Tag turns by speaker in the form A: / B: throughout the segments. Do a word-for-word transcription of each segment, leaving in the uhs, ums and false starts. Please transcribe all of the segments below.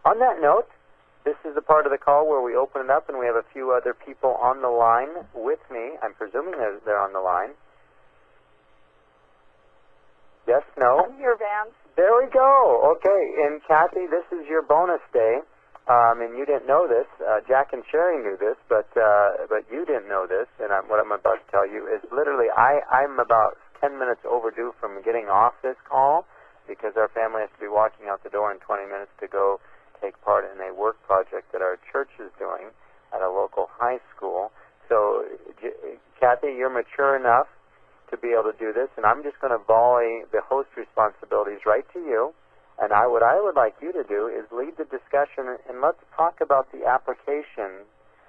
A: on that note, this is the part of the call where we open it up, and we have a few other people on the line with me. I'm presuming they're, they're on the line. Yes, no?
B: I'm here, Vance.
A: There we go. Okay, and Kathy, this is your bonus day, um, and you didn't know this. Uh, Jack and Sherry knew this, but uh, but you didn't know this, and I'm, what I'm about to tell you is literally I, I'm about ten minutes overdue from getting off this call because our family has to be walking out the door in twenty minutes to go take part in a work project that our church is doing at a local high school. So, J- Kathy, you're mature enough to be able to do this, and I'm just going to volley the host responsibilities right to you. And I, what I would like you to do is lead the discussion, and let's talk about the application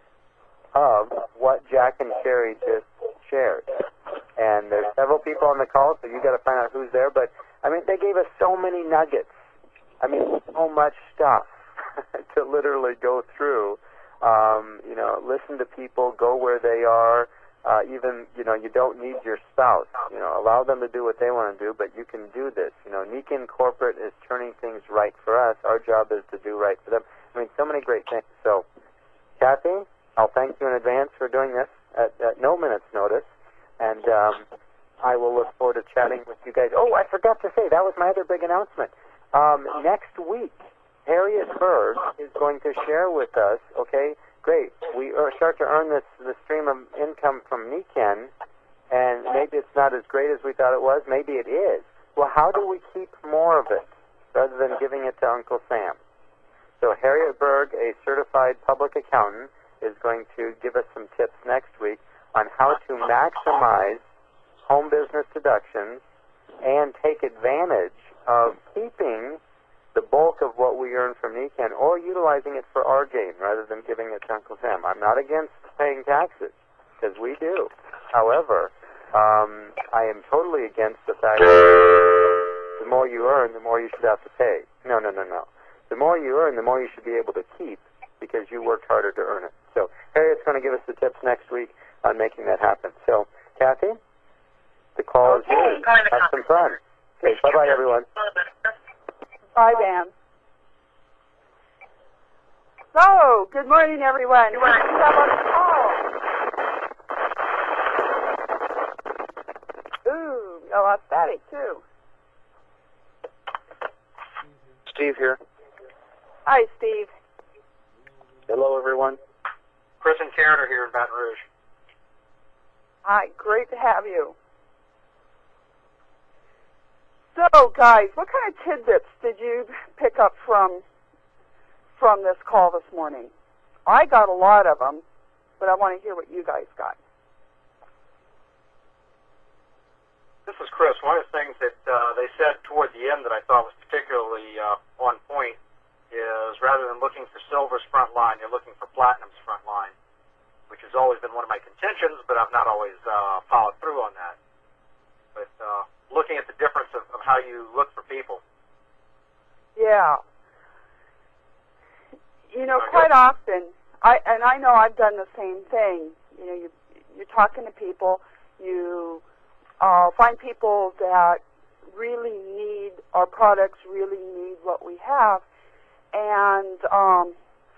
A: of what Jack and Sherry just shared. And there's several people on the call, so you got to find out who's there. But I mean, they gave us so many nuggets. I mean, so much stuff to literally go through. Um, you know, listen to people, go where they are. Uh, even, you know, you don't need your spouse. You know, allow them to do what they want to do, but you can do this. You know, Nikin Corporate is turning things right for us. Our job is to do right for them. I mean, so many great things. So, Kathy, I'll thank you in advance for doing this at, at no minute's notice. And um, I will look forward to chatting with you guys. Oh, I forgot to say, that was my other big announcement. Um, next week, Harriet Berg is going to share with us, okay, great, we start to earn this, this stream of income from Nikin, and maybe it's not as great as we thought it was, maybe it is. Well, how do we keep more of it rather than giving it to Uncle Sam? So Harriet Berg, a certified public accountant, is going to give us some tips next week on how to maximize home business deductions and take advantage of keeping the bulk of what we earn from Nikin or utilizing it for our gain rather than giving it to Uncle Sam. I'm not against paying taxes, because we do. However, um, I am totally against the fact that the more you earn, the more you should have to pay. No, no, no, no. The more you earn, the more you should be able to keep because you worked harder to earn it. So Harriet's going to give us the tips next week on making that happen. So, Kathy, the call
B: okay.
A: is yours. Have some fun. Okay, bye-bye, everyone.
B: Bye, Van. So, good morning, everyone. Good morning. We have on the call. Ooh, we got a lot of static, too.
A: Steve here.
B: Hi, Steve.
A: Hello, everyone.
C: Chris and Karen are here in Baton Rouge.
B: Hi, great to have you. So, guys, what kind of tidbits did you pick up from from this call this morning? I got a lot of them, but I want to hear what you guys got.
C: This is Chris. One of the things that uh, they said toward the end that I thought was particularly uh, on point is rather than looking for silver's front line, you're looking for platinum's front line, which has always been one of my contentions, but I've not always uh, followed through on that. But uh, looking at the difference of, of how you look for people.
B: Yeah. You know,
C: Okay.
B: quite often, I and I know I've done the same thing. You know, you, you're talking to people, you uh, find people that really need our products, really need what we have, and um,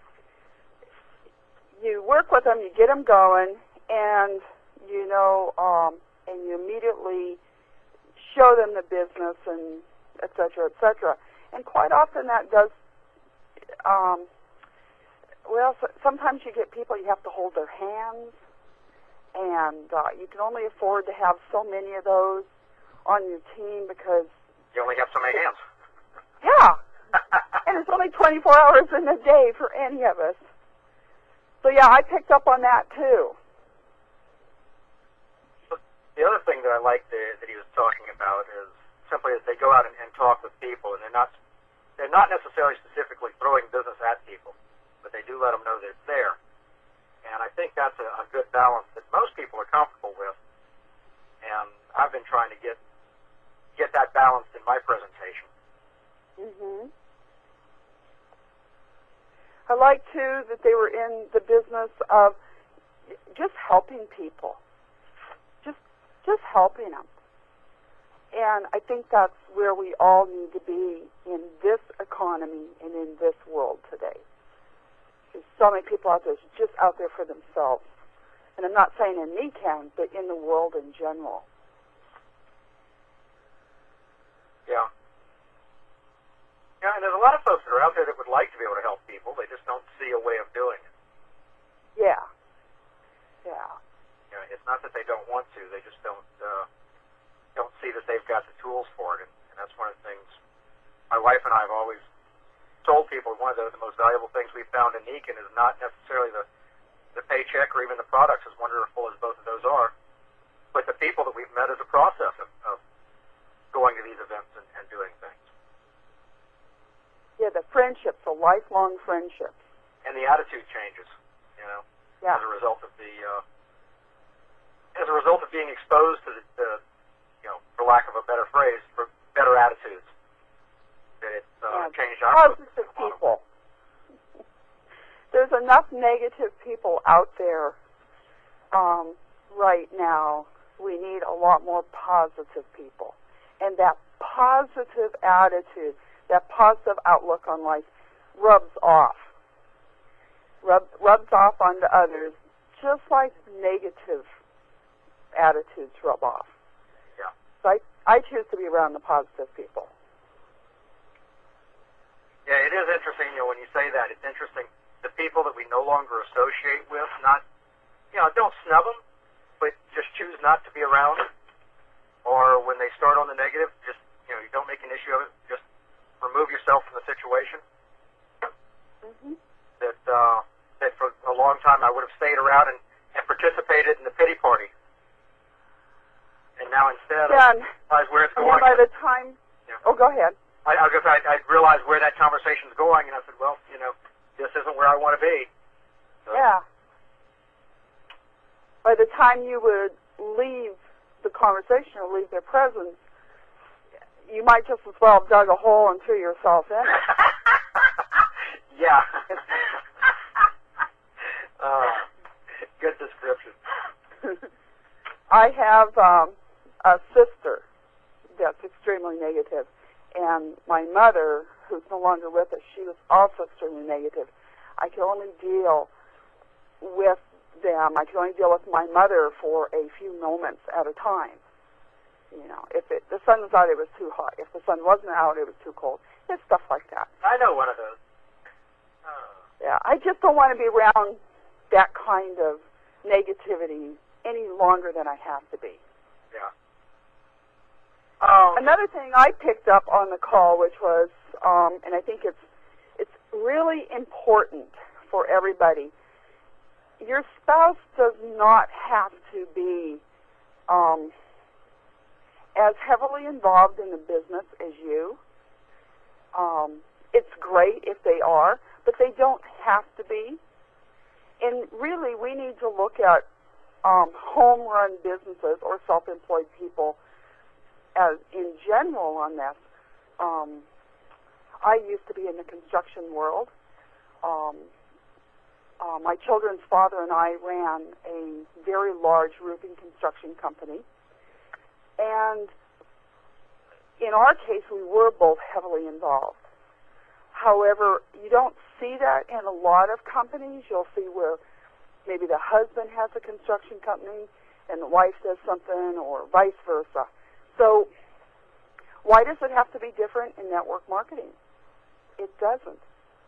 B: you work with them, you get them going, and you know, um, and you immediately show them the business and et cetera, et cetera. And quite often that does, um, well, so, sometimes you get people, you have to hold their hands, and uh, you can only afford to have so many of those on your team because...
C: You only have so many hands.
B: Yeah. And it's only twenty-four hours in a day for any of us. So, yeah, I picked up on that, too.
C: The other thing that I like that, that he was talking about is simply as they go out and, and talk with people, and they're not they're not necessarily specifically throwing business at people, but they do let them know that it's there. And I think that's a, a good balance that most people are comfortable with. And I've been trying to get get that balanced in my presentation.
B: Mm-hmm. I like, too, that they were in the business of just helping people. Just just helping them. And I think that's where we all need to be in this economy and in this world today. so many people out there just out there for themselves. And I'm not saying in NECANN, but in the world in general.
C: Yeah. Yeah, and there's a lot of folks that are out there that would like to be able to help people. They just don't see a way of doing it.
B: Yeah. Yeah.
C: You know, it's not that they don't want to. They just don't uh, don't see that they've got the tools for it. And, and that's one of the things my wife and I have always told people. One of the, the most valuable things we found in NECANN is not necessarily the, the paycheck or even the products, as wonderful as both of those are, but the people that we've met as a process of, of going to these events and, and doing things.
B: Yeah, the friendships, the lifelong friendships.
C: And the attitude changes, you know,
B: yeah.
C: as a result of the, uh, as a result of being exposed to the, the, you know, for lack of a better phrase, for better attitudes. That it uh,
B: yeah.
C: changed our
B: positive people. There's enough negative people out there um, right now. We need a lot more positive people. And that positive attitude, that positive outlook on life rubs off. Rub, rubs off onto others, just like negative attitudes rub off.
C: Yeah.
B: So I, I choose to be around the positive people.
C: Yeah, it is interesting, you know, when you say that, it's interesting. The people that we no longer associate with, not, you know, don't snub them, but just choose not to be around. Or when they start on the negative, just, you know, you don't make an issue of it, just remove yourself from the situation.
B: Mm-hmm.
C: That, uh, that for a long time I would have stayed around and, and participated in the pity party. And now instead,
B: yeah,
C: I realize where it's
B: and
C: going.
B: by the time,
C: yeah.
B: oh, go ahead.
C: I, I, guess I, I realized where that conversation's going, and I said, well, you know, this isn't where I want to be. So.
B: Yeah. By the time you would leave the conversation or leave their presence, you might just as well have dug a hole and threw yourself in it.
C: Yeah. uh, good description.
B: I have um, a sister that's extremely negative. And my mother, who's no longer with us, she was also extremely negative. I could only deal with them. I could only deal with my mother for a few moments at a time. You know, if it, the sun was out, it was too hot. If the sun wasn't out, it was too cold. It's stuff like that.
C: I know one of those. Uh.
B: Yeah, I just don't want to be around that kind of negativity any longer than I have to be.
C: Yeah. Um,
B: Another thing I picked up on the call, which was, um, and I think it's it's really important for everybody. Your spouse does not have to be um, as heavily involved in the business as you. Um, it's great if they are, but they don't have to be. And really, we need to look at um, home-run businesses or self-employed people as in general on this. Um, I used to be in the construction world. Um, uh, my children's father and I ran a very large roofing construction company. And in our case, we were both heavily involved. However, you don't see that in a lot of companies. You'll see where maybe the husband has a construction company and the wife does something, or vice versa. So why does it have to be different in network marketing? It doesn't.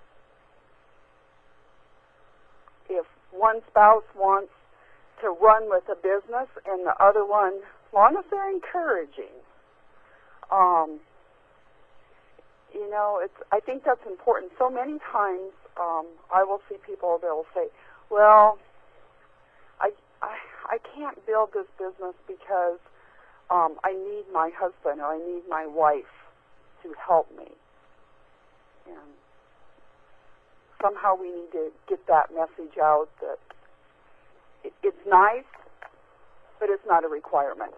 B: If one spouse wants to run with a business and the other one, as long as they're encouraging, um, you know, it's. I think that's important. So many times um, I will see people, they'll say, well, I, I, I can't build this business because Um, I need my husband or I need my wife to help me. And somehow we need to get that message out that it, it's nice, but it's not a requirement.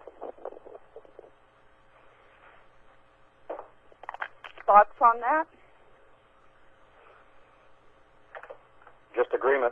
B: Thoughts on that?
D: Just agreement.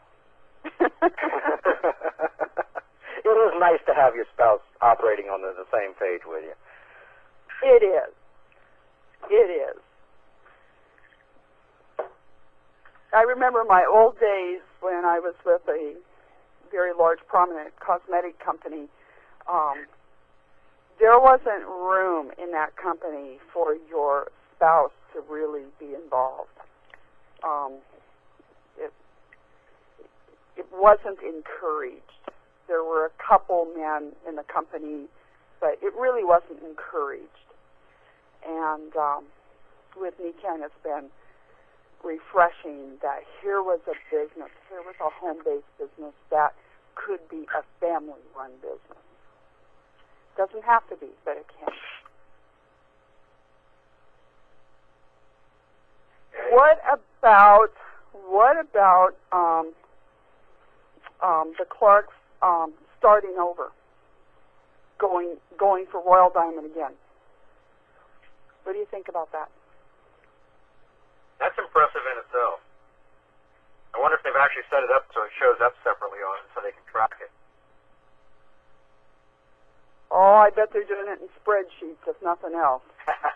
D: It is nice to have your spouse operating on the, the same page with you.
B: It is. It is. I remember my old days when I was with a very large, prominent cosmetic company. Um, there wasn't room in that company for your spouse to really be involved. Um, it, it wasn't encouraged. There were a couple men in the company, but it really wasn't encouraged. And um, with NECANN, it's been refreshing that here was a business, here was a home-based business that could be a family-run business. Doesn't have to be, but it can. What about what about um, um, the Clarks um, starting over, going going for Royal Diamond again? What do you think about that?
C: That's impressive in itself. I wonder if they've actually set it up so it shows up separately on it so they can track it.
B: Oh, I bet they're doing it in spreadsheets, if nothing else.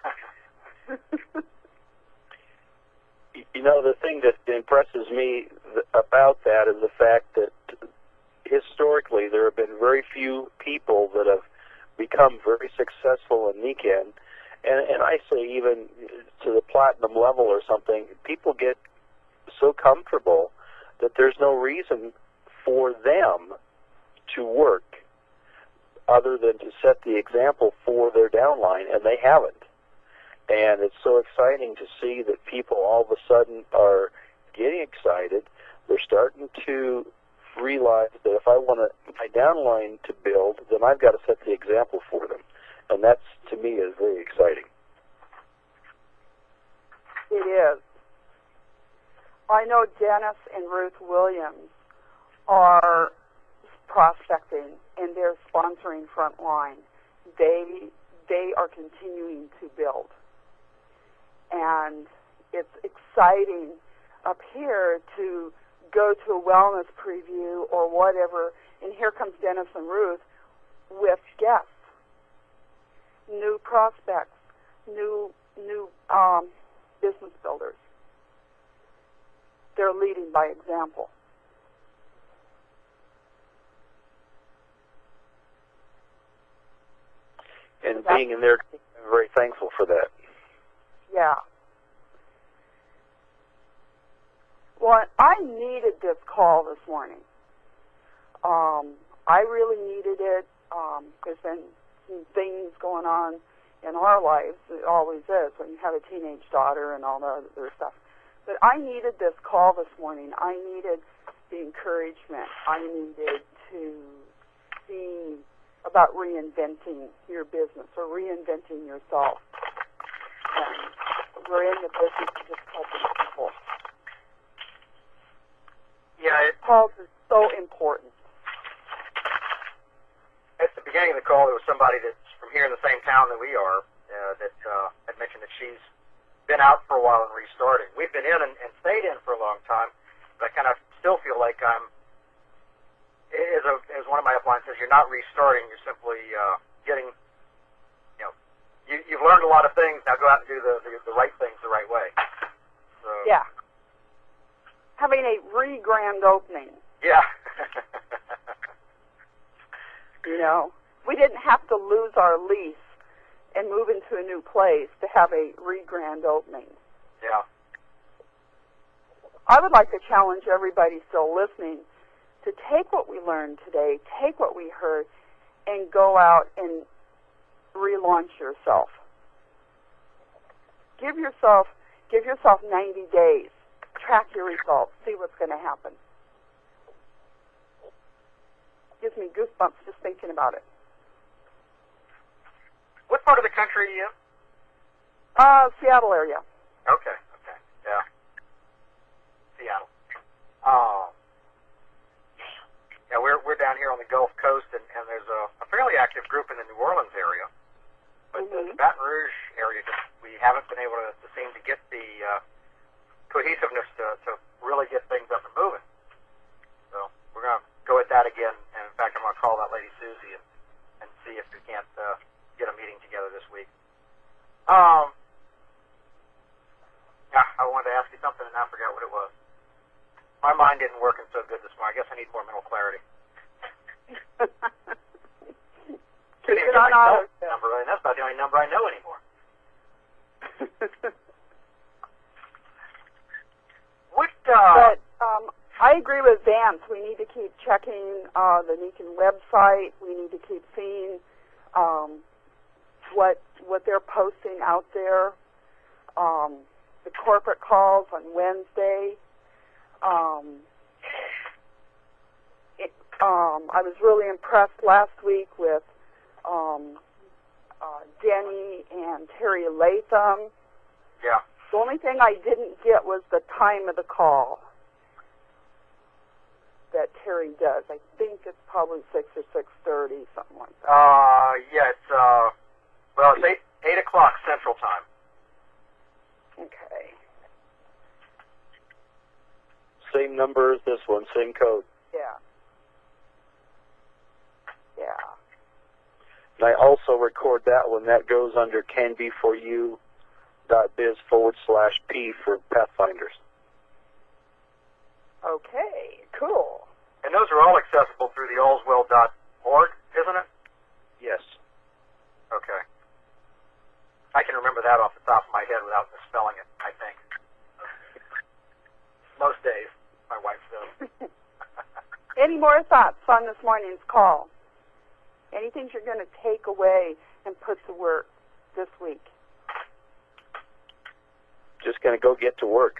E: You know, the thing that impresses me th- about that is the fact that historically there have been very few people that have become very successful in NECANN. And, and I say even to the platinum level or something, people get so comfortable that there's no reason for them to work other than to set the example for their downline, and they haven't. And it's so exciting to see that people all of a sudden are getting excited. They're starting to realize that if I want a, my downline to build, then I've got to set the example for them. And that's, to me, is very exciting.
B: It is. I know Dennis and Ruth Williams are prospecting, and they're sponsoring Frontline. They they are continuing to build. And it's exciting up here to go to a wellness preview or whatever, and here comes Dennis and Ruth with guests, new prospects, new new um, business builders. They're leading by example.
E: And being in there, I'm very thankful for that.
B: Yeah. Well, I needed this call this morning. Um, I really needed it. Um, there's been some things going on in our lives. It always is when you have a teenage daughter and all the other stuff. But I needed this call this morning. I needed the encouragement. I needed to see about reinventing your business or reinventing yourself. And we're in the business of just helping people.
C: Yeah, it,
B: Calls are so important.
C: at the beginning of the call, there was somebody that's from here in the same town that we are uh, that uh, had mentioned that she's been out for a while and restarting. We've been in and, and stayed in for a long time, but I kind of still feel like I'm, as, a, as one of my uplines says, you're not restarting, you're simply uh, getting, you know, you, you've learned a lot of things, now go out and do the, the, the right things the right way. So,
B: Yeah. Having a re-grand opening.
C: Yeah.
B: You know, we didn't have to lose our lease and move into a new place to have a re-grand opening.
C: Yeah.
B: I would like to challenge everybody still listening to take what we learned today, take what we heard, and go out and relaunch yourself. Give yourself, give yourself ninety days. Track your results. See what's going to happen. Gives me goosebumps just thinking about it.
C: What part of the country are you in?
B: Uh, Seattle area.
C: Okay, okay, yeah. Seattle. Um, yeah, we're we're down here on the Gulf Coast, and, and there's a, a fairly active group in the New Orleans area. But
B: Mm-hmm.
C: the, the Baton Rouge area, just, we haven't been able to, to seem to get the uh, cohesiveness to, to really get things up and moving. So we're going to go at that again, and in fact, I'm going to call that lady Susie and, and see if we can't uh, get a meeting together this week. Um, yeah, I wanted to ask you something, and I forgot what it was. my mind isn't working so good this morning. I guess I need more mental clarity.
B: Keep
C: Couldn't even
B: it
C: get
B: on
C: my
B: auto.
C: cell number, and that's about the only number I know anymore. What, uh...
B: But um, I agree with Vance. We need to keep checking uh, the Niken website. We need to keep seeing um, what what they're posting out there. Um, the corporate calls on Wednesday. Um, it, um, I was really impressed last week with um, uh, Denny and Terry Latham.
C: Yeah.
B: The only thing I didn't get was the time of the call that Terry does. I think it's probably six or six thirty, something like that.
C: Uh, yeah, it's, uh, well, it's eight, eight o'clock Central Time.
B: Okay.
E: Same number as this one, same code.
B: Yeah. Yeah.
E: And I also record that one. That goes under canbeforyou dot biz forward slash P for Pathfinders.
B: Okay, cool.
C: And those are all accessible through the allswell dot org, isn't it?
E: Yes.
C: Okay. I can remember that off the top of my head without misspelling it, I think. Most days, my wife does.
B: Any more thoughts on this morning's call? Anything you're going to take away and put to work this week?
E: Just going to go get to work.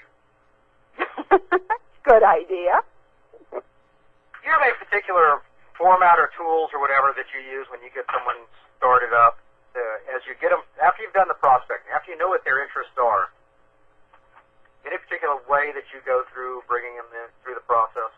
B: Good idea.
C: Do you have any particular format or tools or whatever that you use when you get someone started up? To, as you get them, after you've done the prospecting, after you know what their interests are, any particular way that you go through bringing them in through the process?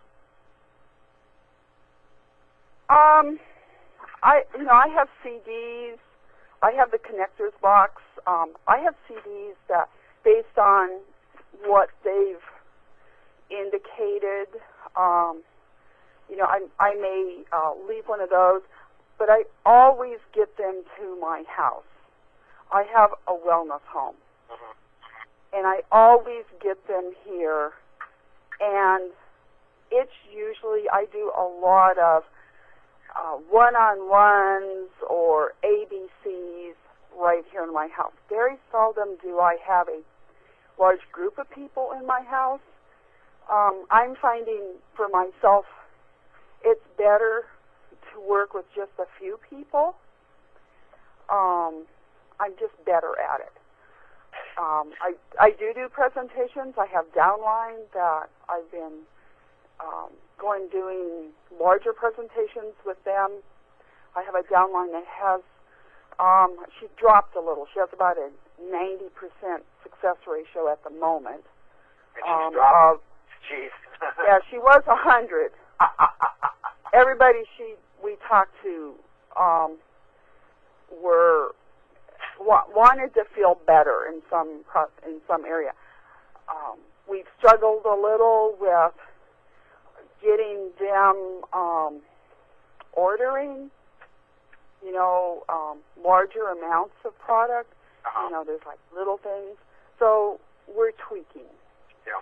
B: Um, I you know I have C Ds. I have the connectors box. Um, I have C Ds that, based on what they've indicated, um, you know, I, I may uh, leave one of those, but I always get them to my house. I have a wellness home,
C: Mm-hmm.
B: and I always get them here, and it's usually, I do a lot of uh, one-on-ones or A B Cs right here in my house. Very seldom do I have a large group of people in my house. Um, I'm finding for myself it's better to work with just a few people. Um, I'm just better at it. Um, I, I do do presentations. I have downline that I've been um, going doing larger presentations with them. I have a downline that has, um, she dropped a little. She has about a ninety percent success ratio at the moment.
C: And she's
B: Um,
C: dropped. Jeez.
B: yeah, she was a hundred. Everybody she we talked to um, were wa- wanted to feel better in some pro- in some area. Um, we've struggled a little with getting them um, ordering, you know, um, larger amounts of product.
C: Uh-huh.
B: You know, there's like little things. So we're tweaking.
C: Yeah.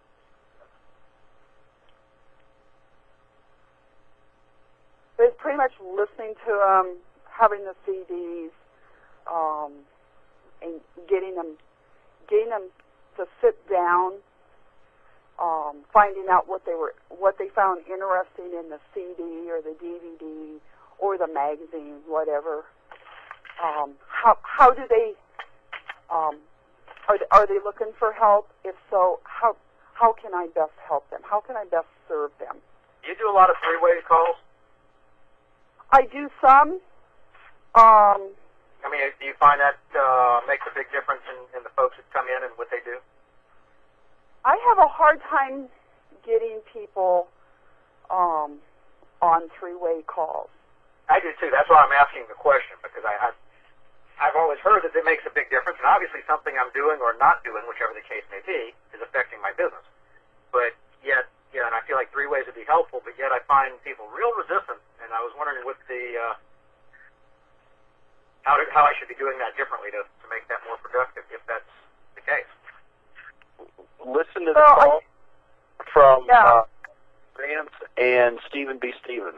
B: But it's pretty much listening to them, having the C Ds, um, and getting them, getting them to sit down, um, finding out what they were, what they found interesting in the C D or the D V D or the magazine, whatever. Um, how how do they? Um, are they, are they looking for help? If so, how how can I best help them? How can I best serve them?
C: Do you do a lot of three-way calls?
B: I do some. Um,
C: I mean, do you find that uh, makes a big difference in, in the folks that come in and what they do?
B: I have a hard time getting people um, on three-way calls.
C: I do too. That's why I'm asking the question, because I, I've, I've always heard that it makes a big difference, and obviously something I'm doing or not doing, whichever the case may be, is affecting my business. But yet, yeah, and I feel like three ways would be helpful, but yet I find people real resistant, and I was wondering what the uh, how to, how I should be doing that differently to, to make that more productive, if that's the case.
E: Listen to the
B: Well,
E: call.
B: I,
E: from
B: Yeah.
E: uh, Vance and Stephen B. Stevens.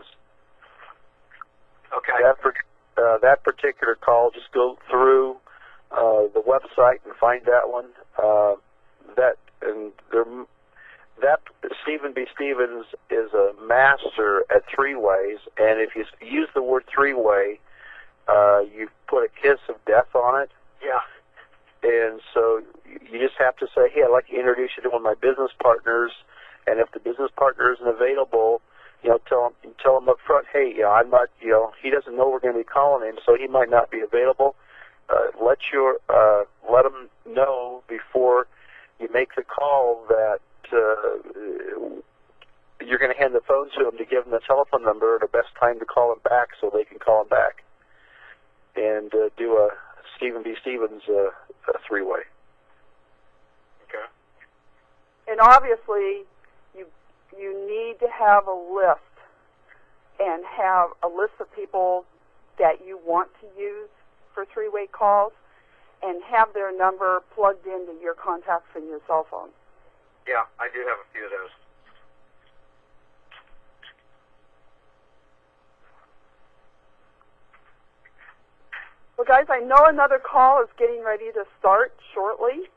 C: Okay.
E: That per, uh, that particular call, just go through uh, the website and find that one. Uh, that and there, that Stephen B. Stevens is a master at three-ways, and if you use the word three-way, uh, you put a kiss of death on it.
C: Yeah.
E: And so you just have to say, hey, I'd like to introduce you to one of my business partners, and if the business partner isn't available, you know, tell him, tell him up front, hey, you know, I'm not, you know, he doesn't know we're going to be calling him, so he might not be available. Uh, let your, uh, let him know before you make the call that uh, you're going to hand the phone to him to give him the telephone number and the best time to call him back so they can call him back and uh, do a Stephen B. Stevens uh, a three-way.
C: Okay.
B: And obviously, you you need to have a list and have a list of people that you want to use for three-way calls and have their number plugged into your contacts in your cell phone.
C: Yeah, I do have a few of those.
B: Well, guys, I know another call is getting ready to start shortly.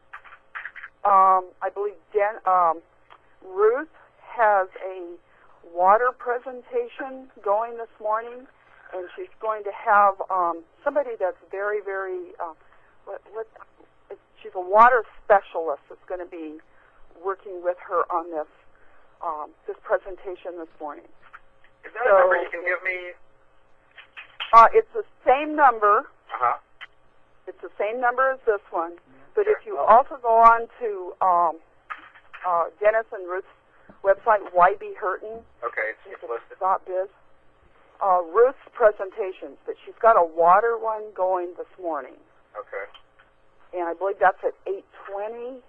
B: Um, I believe Dan, um, Ruth has a water presentation going this morning, and she's going to have um, somebody that's very, very, uh, what, what, it's, she's a water specialist that's going to be working with her on this um, this presentation this morning.
C: Is that
B: So,
C: a number you can give me?
B: Uh, it's the same number.
C: Uh-huh.
B: It's the same number as this one, but if you also go on to um, uh, Dennis and Ruth's website, Y B Hurton,
C: Okay, it's, it's listed.
B: dot biz, uh, Ruth's presentations, but she's got a water one going this morning,
C: Okay.
B: and I believe that's at eight twenty.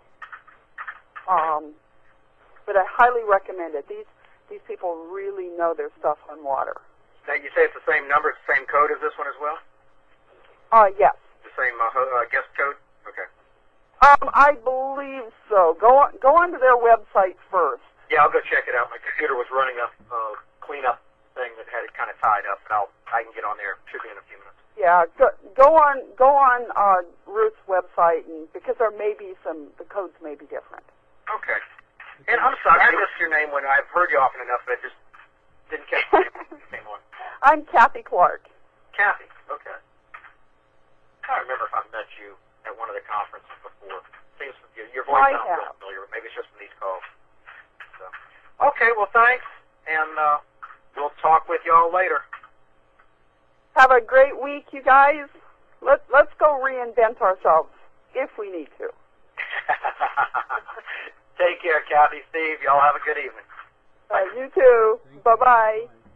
B: Um, but I highly recommend it. These these people really know their stuff on water.
C: Now, you say it's the same number, it's the same code as this one as well?
B: Uh, yes.
C: The same uh, ho- uh, guest code? Okay.
B: Um, I believe so. Go on, go onto their website first.
C: Yeah, I'll go check it out. My computer was running a uh, cleanup thing that had it kind of tied up, but I'll I can get on there. Should be in a few minutes.
B: Yeah, go, go on go on uh, Ruth's website, and because there may be some, the codes may be different.
C: Okay. And I'm sorry, I missed your name when I've heard you often enough, but I just didn't catch the same one.
B: I'm Kathy Clark.
C: Kathy. Okay. I don't remember if I've met you at one of the conferences before. Seems your, your voice
B: I
C: sounds
B: have.
C: real familiar, but maybe it's just from these calls. So. Okay, well, thanks, and uh, we'll talk with y'all later.
B: Have a great week, you guys. Let, let's go reinvent ourselves, if we need to.
C: Take care, Kathy, Steve. Y'all have a good evening.
B: Uh, you too. Bye-bye.